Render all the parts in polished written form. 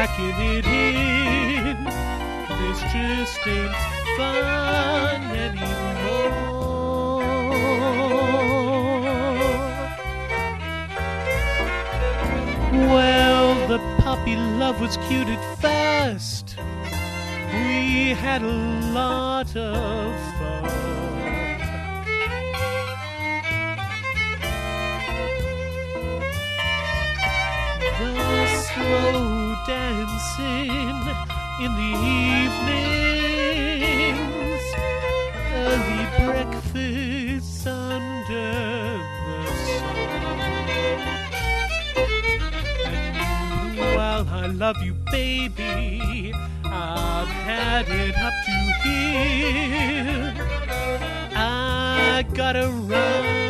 packing it in. This just ain't fun anymore. Well, the puppy love was cute at first. We had a lot of fun. The slow dancing in the evenings, early breakfasts under the sun. And while I love you, baby, I've had it up to here. I gotta run.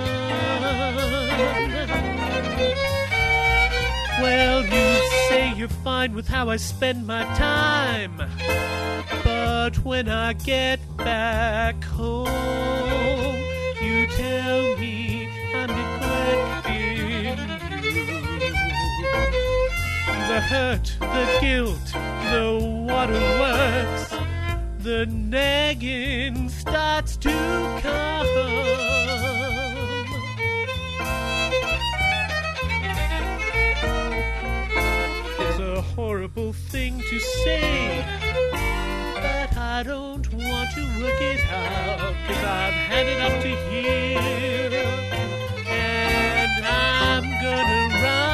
Well, you say you're fine with how I spend my time, but when I get back home, you tell me I'm neglecting you. The hurt, the guilt, the waterworks, the nagging starts to come. It's a horrible thing to say, but I don't want to work it out, 'cause I've had it up to here, and I'm gonna run.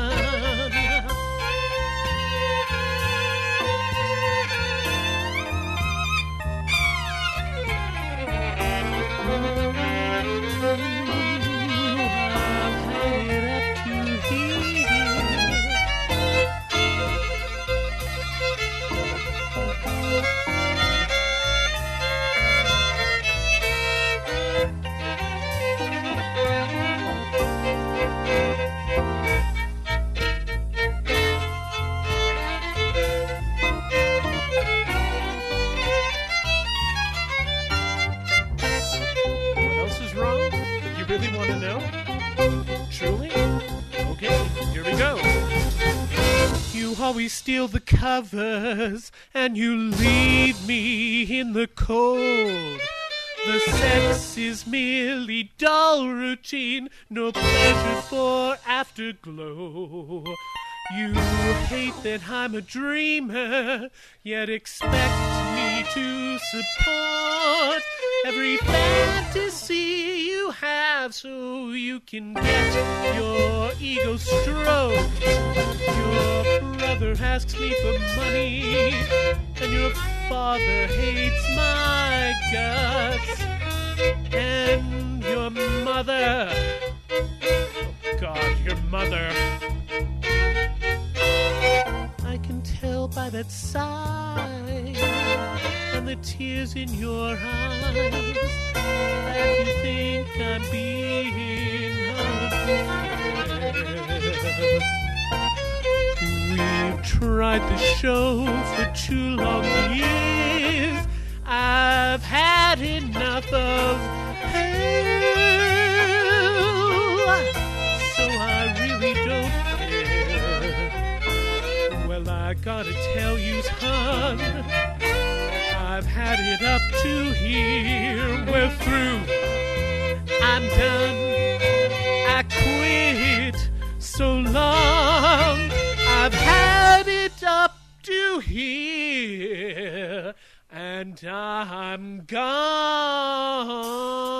Really want to know? Truly? Okay, here we go. You always steal the covers and you leave me in the cold. The sex is merely dull routine, no pleasure for afterglow. You hate that I'm a dreamer, yet expect me to support every fantasy you have so you can get your ego stroked. Your brother asks me for money, and your father hates my guts. And your mother, oh God, your mother, I can tell by that sigh and the tears in your eyes that you think I'm being unfair. We've tried the show for 2 long years. I've had enough of hell, so I really don't care. Well, I gotta tell you, son, I've had it up to here. We're through. I'm done. I quit. So long. I've had it up to here, and I'm gone.